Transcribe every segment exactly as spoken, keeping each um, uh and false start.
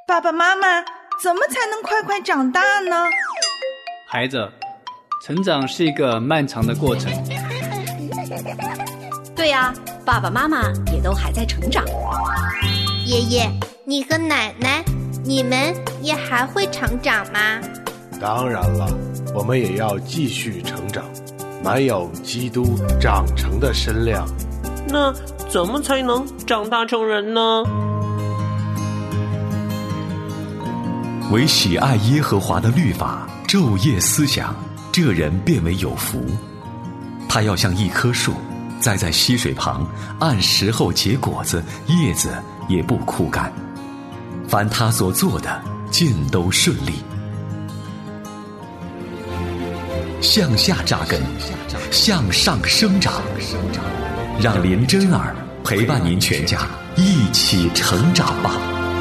爸爸妈妈，怎么才能快快长大呢？ 孩子，成长是一个漫长的过程。 对呀，爸爸妈妈也都还在成长。 爷爷，你和奶奶，你们也还会成长吗？ 当然了，我们也要继续成长，满有基督长成的身量。 那怎么才能长大成人呢？ 唯喜爱耶和华的律法，昼夜思想，这人便为有福。他要像一棵树，栽在溪水旁，按时候结果子，叶子也不枯干。凡他所做的，尽都顺利。向下扎根，向上生长，让林真儿陪伴您全家一起成长吧。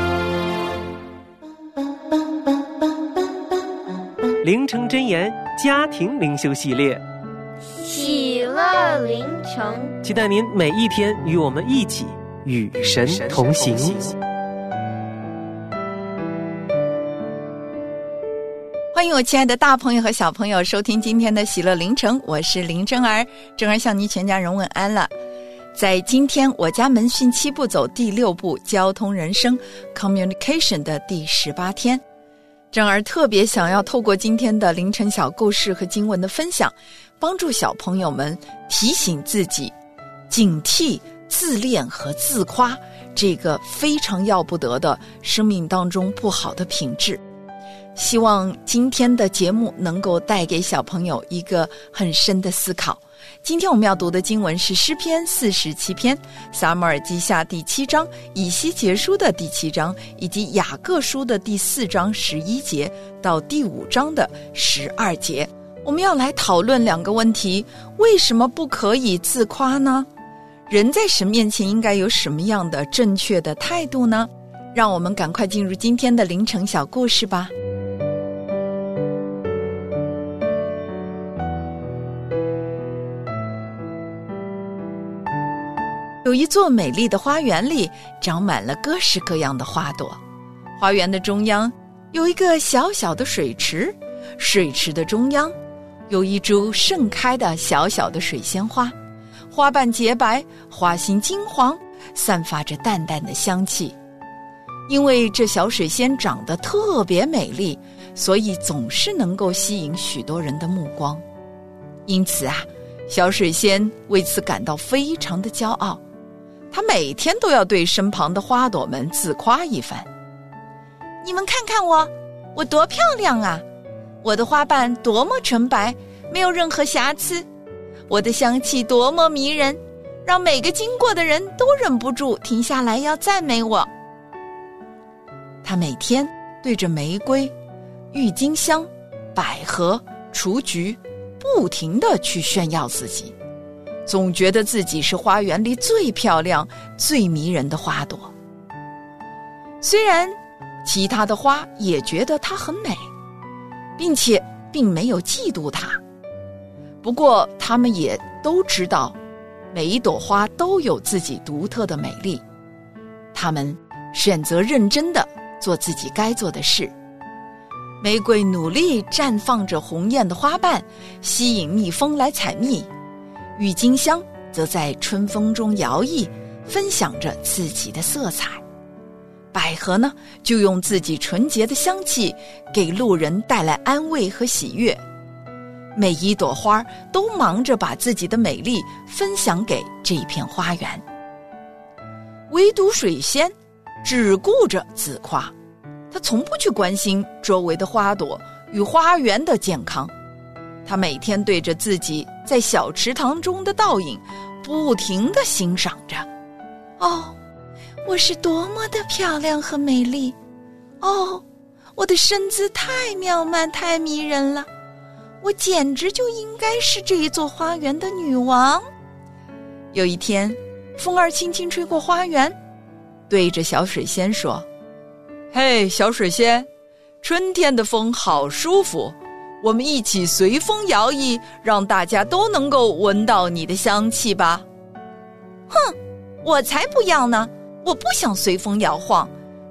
灵城真言家庭灵修系列， 喜乐灵城， 期待您每一天与我们一起与神同行。 欢迎我亲爱的大朋友和小朋友收听今天的喜乐灵城，我是林真儿，真儿向你全家人问安了。在今天我家门训七步走第六步交通人生 Communication 的第十八天，真儿特别想要透过今天的凌晨小故事和经文的分享，帮助小朋友们提醒自己警惕自恋和自夸这个非常要不得的生命当中不好的品质。希望今天的节目能够带给小朋友一个很深的思考。今天我们要读的经文是诗篇四十七篇、撒母耳记下第七章、以西结书的第七章，以及雅各书的第四章十一节到第五章的十二节。我们要来讨论两个问题：为什么不可以自夸呢？人在神面前应该有什么样的正确的态度呢？让我们赶快进入今天的凌晨小故事吧。有一座美丽的花园里，长满了各式各样的花朵。花园的中央有一个小小的水池，水池的中央有一株盛开的小小的水仙花，花瓣洁白，花心金黄，散发着淡淡的香气。因为这小水仙长得特别美丽，所以总是能够吸引许多人的目光。因此啊，小水仙为此感到非常的骄傲。他每天都要对身旁的花朵们自夸一番。你们看看我，我多漂亮啊！我的花瓣多么纯白，没有任何瑕疵。我的香气多么迷人，让每个经过的人都忍不住停下来要赞美我。他每天对着玫瑰、郁金香、百合、雏菊不停地去炫耀自己，总觉得自己是花园里最漂亮、最迷人的花朵。虽然其他的花也觉得它很美，并且并没有嫉妒它，不过他们也都知道，每一朵花都有自己独特的美丽。他们选择认真地做自己该做的事。玫瑰努力绽放着红艳的花瓣，吸引蜜蜂来采蜜。郁金香则在春风中摇曳，分享着自己的色彩。百合呢，就用自己纯洁的香气给路人带来安慰和喜悦。每一朵花都忙着把自己的美丽分享给这一片花园。唯独水仙只顾着自夸，他从不去关心周围的花朵与花园的健康。他每天对着自己在小池塘中的倒影不停地欣赏着。哦，我是多么的漂亮和美丽！哦，我的身姿太妙曼太迷人了，我简直就应该是这一座花园的女王。有一天，风儿轻轻吹过花园，对着小水仙说：嘿，小水仙，春天的风好舒服，我们一起随风摇曳，让大家都能够闻到你的香气吧。哼，我才不要呢，我不想随风摇晃，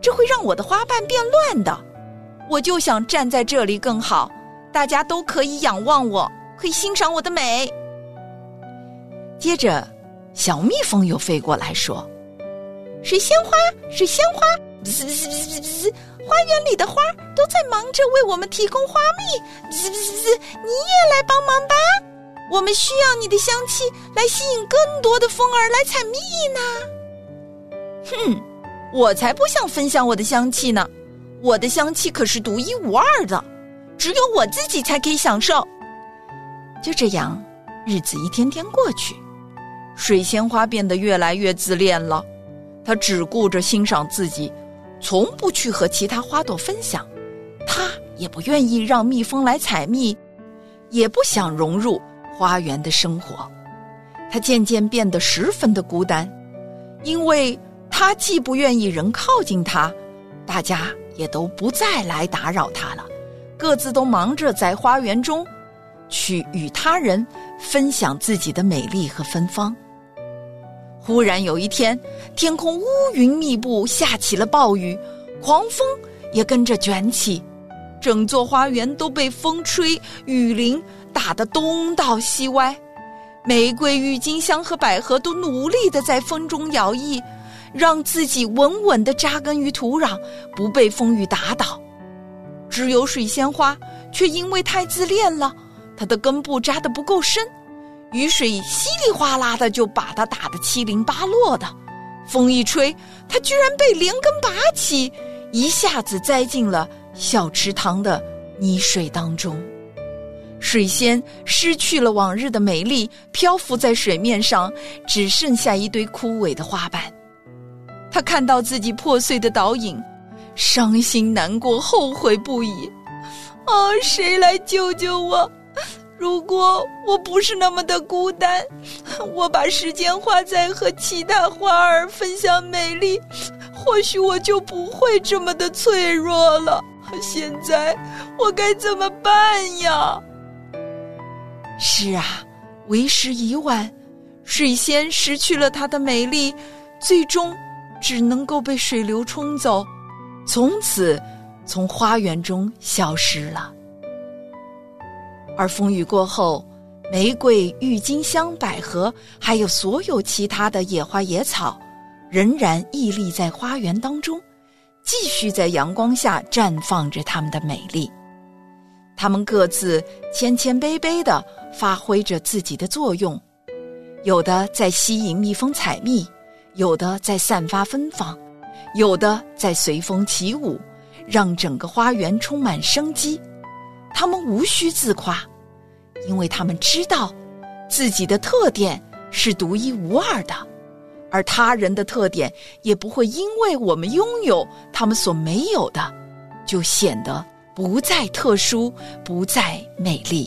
这会让我的花瓣变乱的。我就想站在这里更好，大家都可以仰望我，可以欣赏我的美。接着小蜜蜂又飞过来说，水仙花，水仙花，滋滋滋滋滋，花园里的花都在忙着为我们提供花蜜，滋滋滋，你也来帮忙吧，我们需要你的香气来吸引更多的蜂儿来采蜜呢。哼，我才不想分享我的香气呢，我的香气可是独一无二的，只有我自己才可以享受。就这样，日子一天天过去，水仙花变得越来越自恋了，它只顾着欣赏自己，从不去和其他花朵分享，它也不愿意让蜜蜂来采蜜，也不想融入花园的生活。它渐渐变得十分的孤单，因为它既不愿意人靠近它，大家也都不再来打扰它了，各自都忙着在花园中去与他人分享自己的美丽和芬芳。忽然有一天，天空乌云密布，下起了暴雨，狂风也跟着卷起，整座花园都被风吹雨淋打得东倒西歪。玫瑰、郁金香和百合都努力地在风中摇曳，让自己稳稳地扎根于土壤，不被风雨打倒。只有水仙花却因为太自恋了，它的根部扎得不够深，雨水稀里哗啦的就把它打得七零八落的，风一吹，它居然被连根拔起，一下子栽进了小池塘的泥水当中。水仙失去了往日的美丽，漂浮在水面上，只剩下一堆枯萎的花瓣。他看到自己破碎的倒影，伤心难过，后悔不已。啊，谁来救救我？如果我不是那么的孤单，我把时间花在和其他花儿分享美丽，或许我就不会这么的脆弱了。现在我该怎么办呀？是啊，为时已晚，水仙失去了它的美丽，最终只能够被水流冲走，从此从花园中消失了。而风雨过后，玫瑰、郁金香、百合，还有所有其他的野花野草，仍然屹立在花园当中，继续在阳光下绽放着它们的美丽。它们各自谦谦卑卑地发挥着自己的作用，有的在吸引蜜蜂采蜜，有的在散发芬芳，有的在随风起舞，让整个花园充满生机。他们无需自夸，因为他们知道自己的特点是独一无二的，而他人的特点也不会因为我们拥有他们所没有的，就显得不再特殊，不再美丽。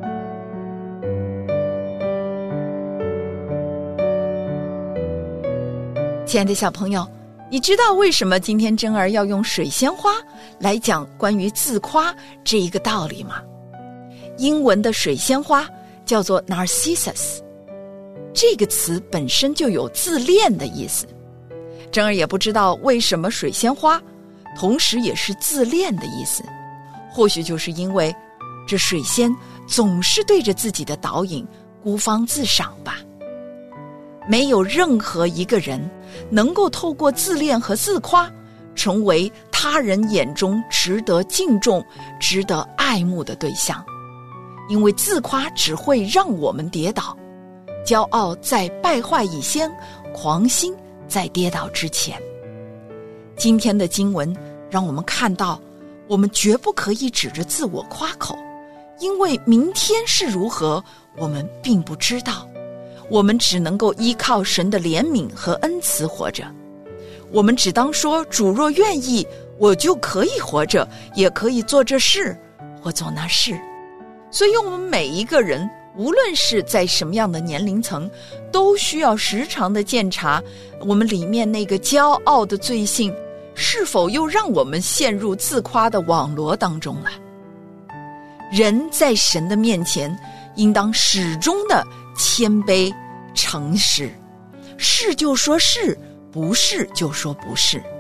亲爱的小朋友，你知道为什么今天珍儿要用水仙花来讲关于自夸这一个道理吗？英文的水仙花叫做 Narcissus， 这个词本身就有自恋的意思。珍儿也不知道为什么水仙花同时也是自恋的意思，或许就是因为这水仙总是对着自己的倒影孤芳自赏吧。没有任何一个人能够透过自恋和自夸成为他人眼中值得敬重、值得爱慕的对象，因为自夸只会让我们跌倒，骄傲在败坏以先，狂心在跌倒之前。今天的经文让我们看到，我们绝不可以指着自我夸口，因为明天是如何我们并不知道，我们只能够依靠神的怜悯和恩慈活着。我们只当说，主若愿意，我就可以活着，也可以做这事或做那事。所以我们每一个人，无论是在什么样的年龄层，都需要时常的检查我们里面那个骄傲的罪性是否又让我们陷入自夸的网罗当中了。人在神的面前应当始终的谦卑诚实，是就说是，不是就说不是，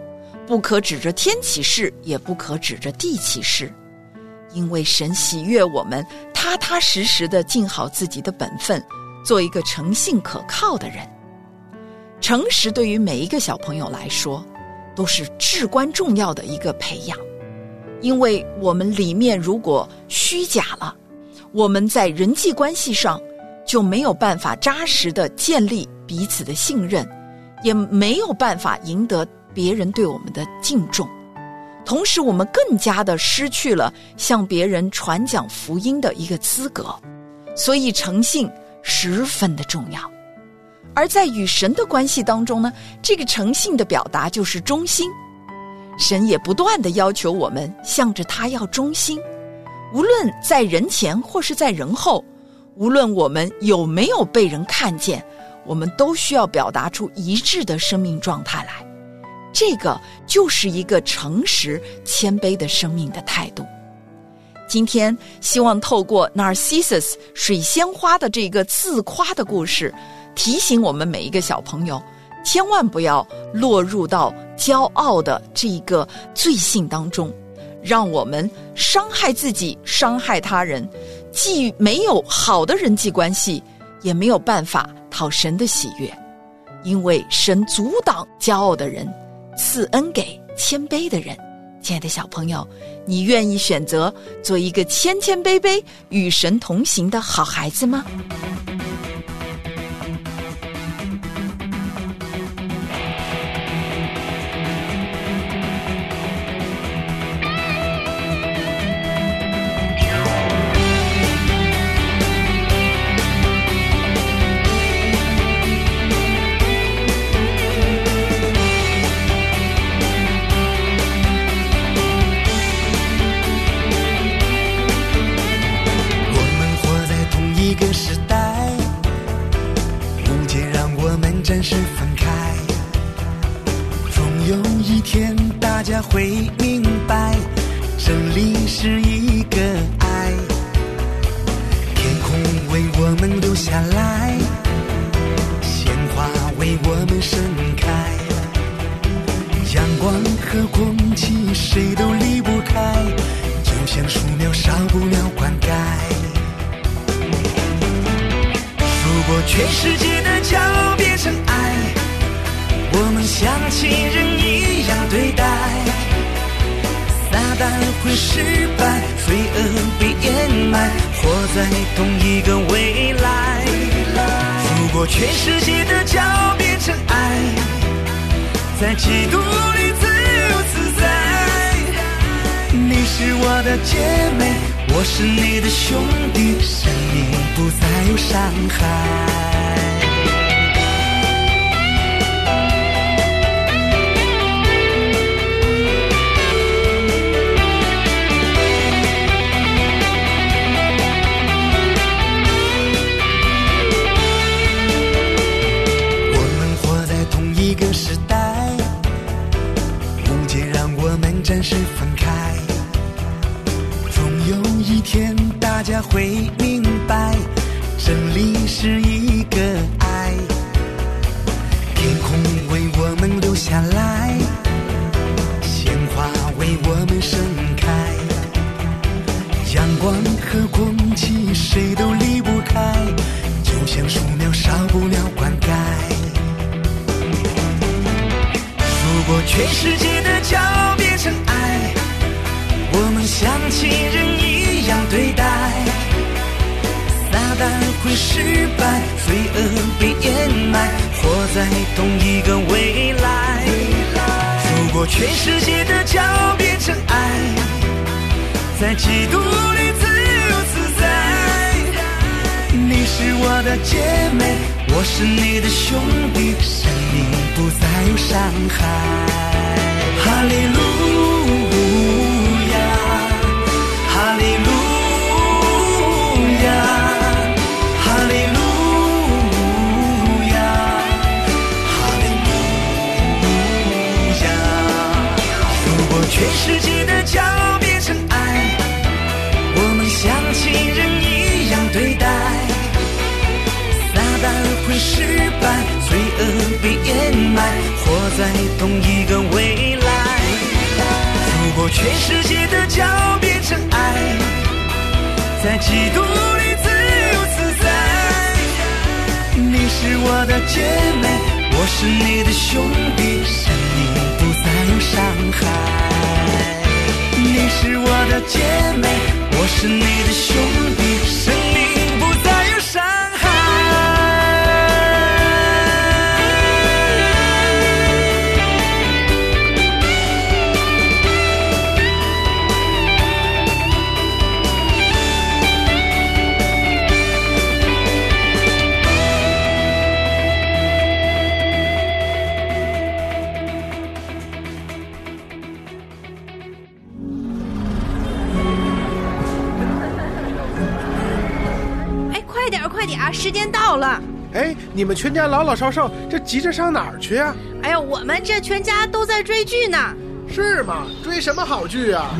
不可指着天起誓，也不可指着地起誓，因为神喜悦我们踏踏实实地尽好自己的本分，做一个诚信可靠的人。诚实对于每一个小朋友来说都是至关重要的一个培养，因为我们里面如果虚假了，我们在人际关系上就没有办法扎实地建立彼此的信任，也没有办法赢得别人对我们的敬重，同时我们更加的失去了向别人传讲福音的一个资格。所以诚信十分的重要。而在与神的关系当中呢，这个诚信的表达就是忠心。神也不断地要求我们向着他要忠心，无论在人前或是在人后，无论我们有没有被人看见，我们都需要表达出一致的生命状态来。这个就是一个诚实谦卑的生命的态度。今天希望透过 Narcissus 水仙花的这个自夸的故事，提醒我们每一个小朋友，千万不要落入到骄傲的这个罪性当中，让我们伤害自己，伤害他人，既没有好的人际关系，也没有办法讨神的喜悦。因为神阻挡骄傲的人，赐恩给谦卑的人。亲爱的小朋友，你愿意选择做一个谦谦卑卑与神同行的好孩子吗？ 暂时分开，终有一天大家会明白，真理是一个爱，天空为我们留下来，鲜花为我们盛开，阳光和空气谁都离不开，就像树苗少不了灌溉。如果全世界的骄傲变成爱，我们像亲人一样对待，撒旦会失败，罪恶被掩埋，活在同一个未来。如果全世界的骄傲变成爱，在基督里自由自在，你是我的姐妹，我是你的兄弟，生命不再有伤害。我们活在同一个时代，误解让我们暂时分开，有一天大家会明白，真理是一个爱，天空为我们留下来，鲜花为我们盛开，阳光和空气谁都离不开，就像树苗少不了灌溉。如果全世界的骄傲变成爱，我们像亲人一样对待，撒旦会失败，罪恶被掩埋，活在同一个未来。如果全世界的骄傲变成爱，在基督里自由自在，你是我的姐妹，我是你的兄弟，生命不再有伤害。哈利路哈利路亚，哈利路亚，哈利路亚。如果全世界的骄傲变成爱，我们像亲人一样对待，撒旦会失败，罪恶被掩埋，活在同一个未来。 过全世界的脚变成爱，在基督里自由自在。你是我的姐妹，我是你的兄弟，生命不再有伤害。你是我的姐妹，我是你的兄弟，生命不再有伤害。 时间到了。 哎，你们全家老老少少这急着上哪儿去啊？ 哎呀，我们这全家都在追剧呢。 是吗？追什么好剧啊？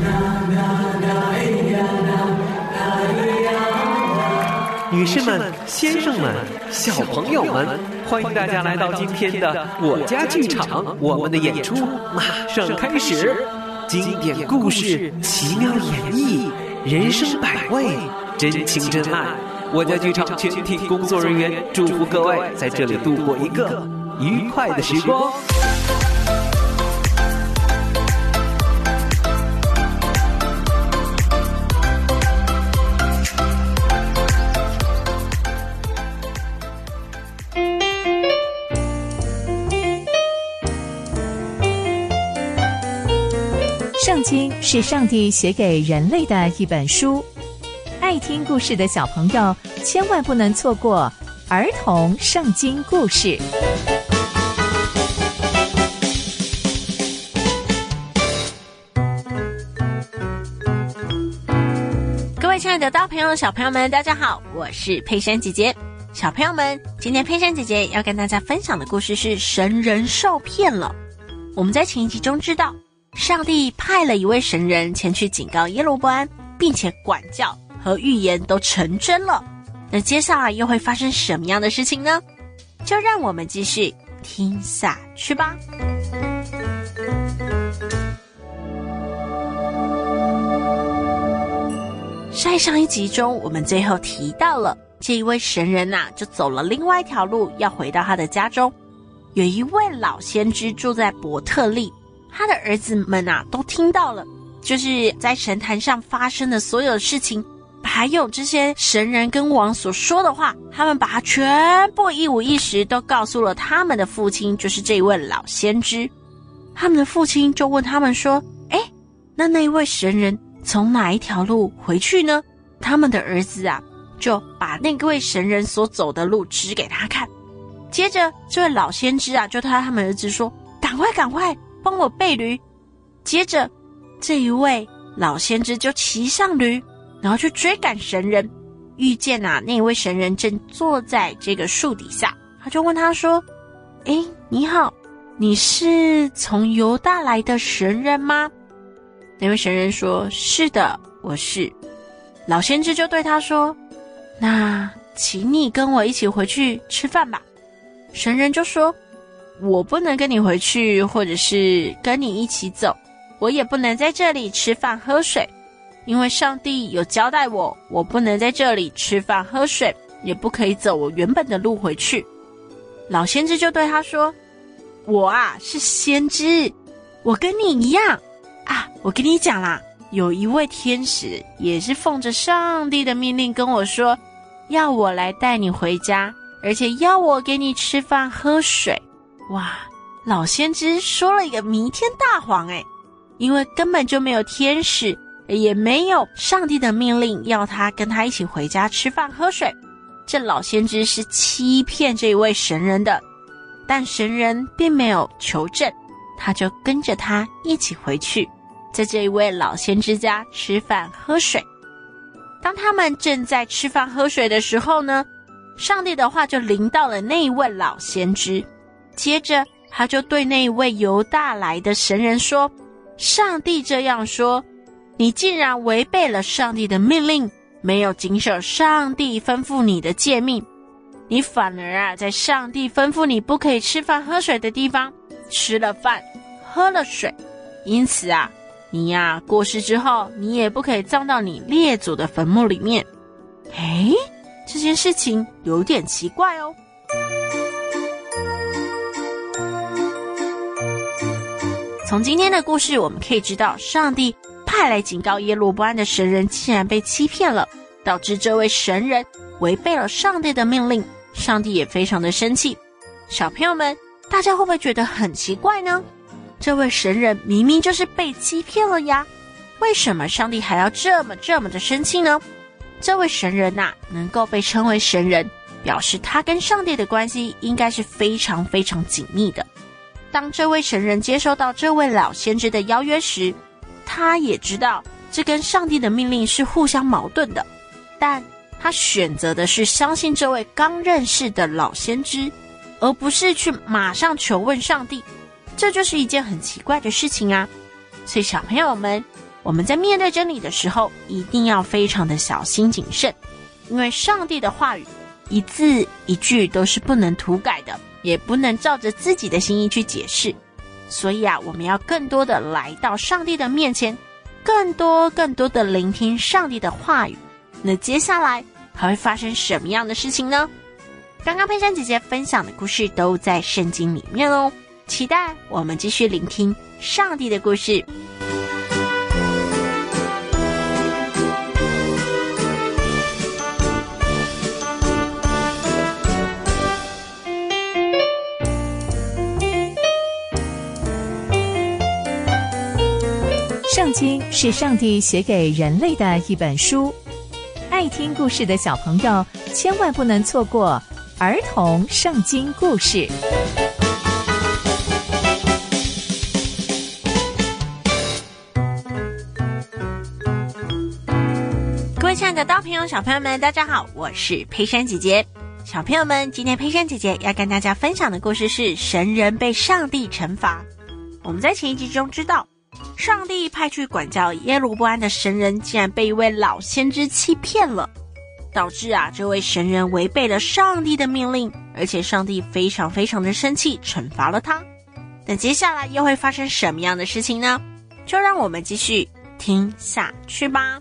女士们、先生们、小朋友们，欢迎大家来到今天的我家剧场，我们的演出马上开始。经典故事，奇妙演绎，人生百味，真情真爱。我家剧场全体工作人员祝福各位在这里度过一个愉快的时光。 圣经是上帝写给人类的一本书，爱听故事的小朋友千万不能错过儿童圣经故事。 各位亲爱的大朋友小朋友们，大家好，我是佩珊姐姐。小朋友们，今天佩珊姐姐要跟大家分享的故事是神人受骗了。我们在前一集中知道，上帝派了一位神人前去警告耶罗波安，并且管教和预言都成真了。那接下来又会发生什么样的事情呢？就让我们继续听下去吧。在上一集中，我们最后提到了这一位神人啊，就走了另外一条路，要回到他的家中。有一位老先知住在伯特利，他的儿子们啊都听到了，就是在神坛上发生的所有事情，还有这些神人跟王所说的话，他们把它全部一五一十都告诉了他们的父亲，就是这一位老先知。他们的父亲就问他们说，诶，那那一位神人从哪一条路回去呢？他们的儿子啊就把那位神人所走的路指给他看。接着这位老先知啊就对他们儿子说，赶快赶快帮我备驴。接着这一位老先知就骑上驴，然后去追赶神人，遇见啊那位神人正坐在这个树底下，他就问他说，诶，你好，你是从犹大来的神人吗？那位神人说，是的，我是。老先知就对他说，那请你跟我一起回去吃饭吧。神人就说，我不能跟你回去，或者是跟你一起走，我也不能在这里吃饭喝水，因为上帝有交代我，我不能在这里吃饭喝水，也不可以走我原本的路回去。老先知就对他说，我啊是先知，我跟你一样啊，我跟你讲啦，有一位天使也是奉着上帝的命令跟我说，要我来带你回家，而且要我给你吃饭喝水。哇，老先知说了一个弥天大谎诶，因为根本就没有天使，也没有上帝的命令要他跟他一起回家吃饭喝水。这老先知是欺骗这位神人的，但神人并没有求证，他就跟着他一起回去，在这一位老先知家吃饭喝水。当他们正在吃饭喝水的时候呢，上帝的话就临到了那一位老先知。接着他就对那一位犹大来的神人说，上帝这样说，你竟然违背了上帝的命令，没有谨守上帝吩咐你的诫命，你反而啊在上帝吩咐你不可以吃饭喝水的地方吃了饭喝了水，因此啊你呀，过世之后，你也不可以葬到你列祖的坟墓里面。诶，这件事情有点奇怪哦。从今天的故事，我们可以知道，上帝派来警告耶罗波安的神人竟然被欺骗了，导致这位神人违背了上帝的命令，上帝也非常的生气。小朋友们，大家会不会觉得很奇怪呢？这位神人明明就是被欺骗了呀，为什么上帝还要这么这么的生气呢？这位神人啊，能够被称为神人，表示他跟上帝的关系应该是非常非常紧密的。当这位神人接收到这位老先知的邀约时，他也知道这跟上帝的命令是互相矛盾的，但他选择的是相信这位刚认识的老先知，而不是去马上求问上帝。这就是一件很奇怪的事情啊！所以小朋友们，我们在面对真理的时候，一定要非常的小心谨慎，因为上帝的话语一字一句都是不能涂改的，也不能照着自己的心意去解释。所以啊，我们要更多的来到上帝的面前，更多更多的聆听上帝的话语。那接下来还会发生什么样的事情呢？刚刚佩珊姐姐分享的故事都在圣经里面哦，期待我们继续聆听上帝的故事。 圣经是上帝写给人类的一本书，爱听故事的小朋友千万不能错过儿童圣经故事。 各位亲爱的大朋友小朋友们，大家好，我是佩珊姐姐。小朋友们，今天佩珊姐姐要跟大家分享的故事是神人被上帝惩罚。我们在前一集中知道，上帝派去管教耶罗波安的神人竟然被一位老先知欺骗了，导致啊这位神人违背了上帝的命令，而且上帝非常非常的生气，惩罚了他。那接下来又会发生什么样的事情呢？就让我们继续听下去吧。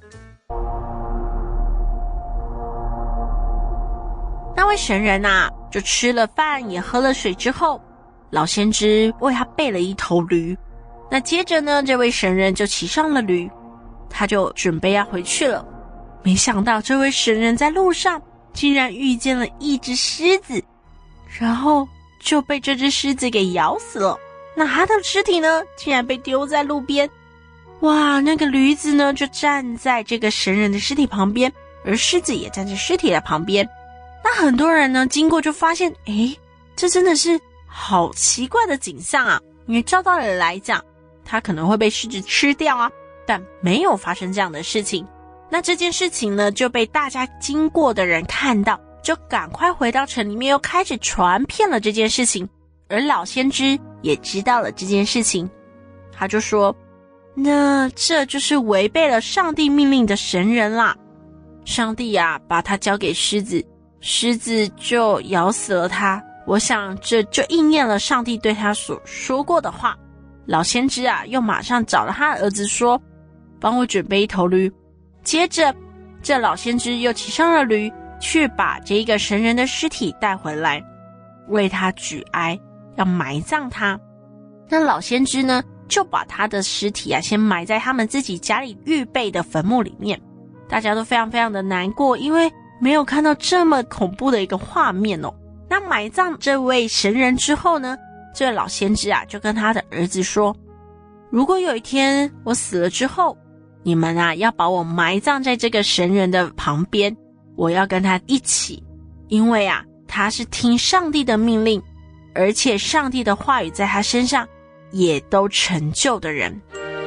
那位神人啊，就吃了饭也喝了水之后，老先知为他备了一头驴。那接着呢，这位神人就骑上了驴，他就准备要回去了。没想到这位神人在路上竟然遇见了一只狮子，然后就被这只狮子给咬死了。那他的尸体呢，竟然被丢在路边。哇，那个驴子呢，就站在这个神人的尸体旁边，而狮子也站在尸体的旁边。那很多人呢，经过就发现，诶，这真的是好奇怪的景象啊！因为照道理来讲，它可能会被狮子吃掉啊，但没有发生这样的事情。那这件事情呢，就被大家经过的人看到，就赶快回到城里面，又开始传遍了这件事情。而老先知也知道了这件事情，他就说，那这就是违背了上帝命令的神人啦。上帝啊，把他交给狮子，狮子就咬死了他。我想这就应验了上帝对他所说过的话。老先知啊，又马上找了他的儿子说，帮我准备一头驴。接着这老先知又骑上了驴，去把这个神人的尸体带回来，为他举哀，要埋葬他。那老先知呢，就把他的尸体啊，先埋在他们自己家里预备的坟墓里面。大家都非常非常的难过，因为没有看到这么恐怖的一个画面哦。那埋葬这位神人之后呢，这位老先知啊，就跟他的儿子说，如果有一天我死了之后，你们啊要把我埋葬在这个神人的旁边，我要跟他一起，因为啊他是听上帝的命令，而且上帝的话语在他身上也都成就的人。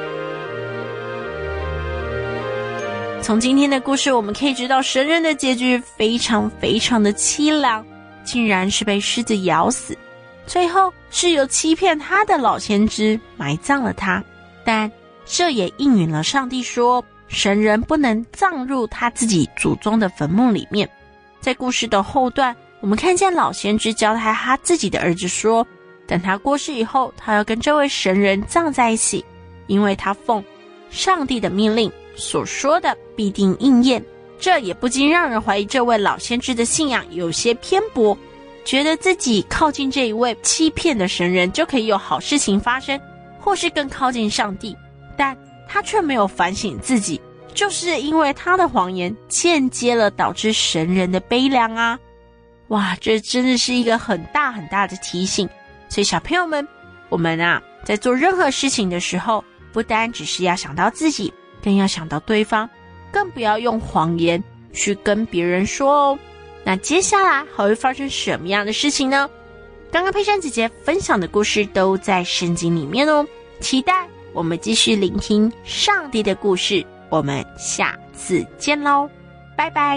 从今天的故事我们可以知道，神人的结局非常非常的凄凉，竟然是被狮子咬死，最后是由欺骗他的老先知埋葬了他。但这也应允了上帝说，神人不能葬入他自己祖宗的坟墓里面。在故事的后段，我们看见老先知交代他自己的儿子说，等他过世以后，他要跟这位神人葬在一起，因为他奉上帝的命令所说的必定应验，这也不禁让人怀疑这位老先知的信仰有些偏颇，觉得自己靠近这一位欺骗的神人就可以有好事情发生，或是更靠近上帝，但他却没有反省自己，就是因为他的谎言间接了导致神人的悲凉啊！哇，这真的是一个很大很大的提醒。所以小朋友们，我们啊在做任何事情的时候，不单只是要想到自己，更要想到对方，更不要用谎言去跟别人说哦。那接下来还会发生什么样的事情呢？刚刚佩珊姐姐分享的故事都在圣经里面哦，期待我们继续聆听上帝的故事，我们下次见咯，拜拜。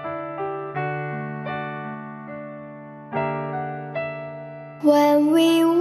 When we